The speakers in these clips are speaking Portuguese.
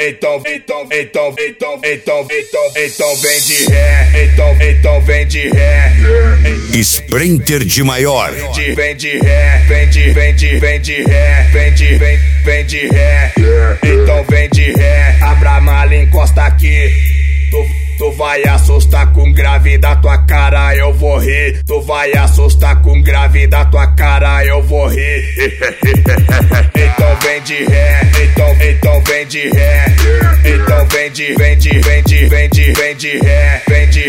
vem de ré, então vem de ré. Sprinter de maior. Vem de ré, vem de ré, vem de ré. Então vem de ré, abra a mala, encosta aqui. Tu vai assustar com grave da tua cara, eu vou rir. Tu vai assustar com grave da tua cara, eu vou rir. Então vem de ré, então vem de ré. Então vem de ré, vem de ré,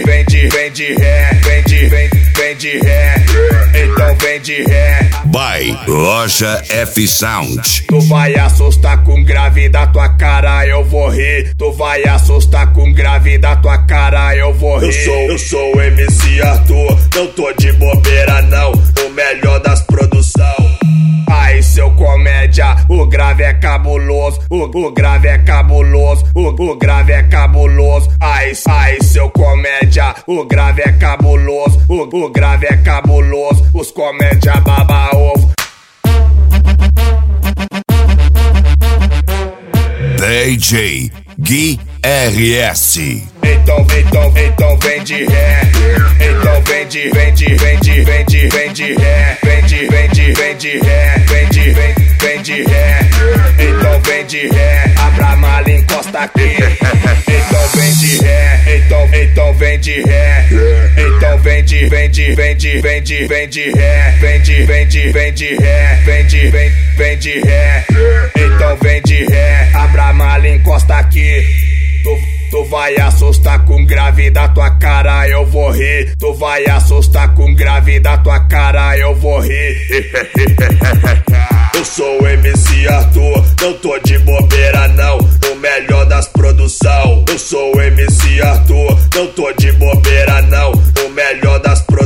vem de ré. Então vem de ré. By Loja F Sound. Tu vai assustar com grave da tua cara, eu vou rir. Tu vai assustar com grave da tua cara, eu vou rir. Eu sou o MC Arthur, não tô de bobeira não, o melhor das produção. Aí seu comédia, o grave é cabuloso, o grave é cabuloso, o grave é cabuloso. Aí seu comédia, o grave é cabuloso, o grave é cabuloso. Os comédia baba ovo. DJ Gui RS. Então vem de ré. Então vem de ré, vem de ré, vem de ré. Então vem de ré, abra a mala, encosta aqui. Então vem de ré, então vem de ré. Então vem de ré, vem de ré. Então vem de ré, abra a mala, encosta aqui. Tu vai assustar com grave da tua cara, eu vou rir. Tu vai assustar com grave da tua cara, eu vou rir. Eu sou o MC Arthur, não tô de bobeira não, o melhor das produção. Eu sou o MC Arthur, não tô de bobeira não, o melhor das produção.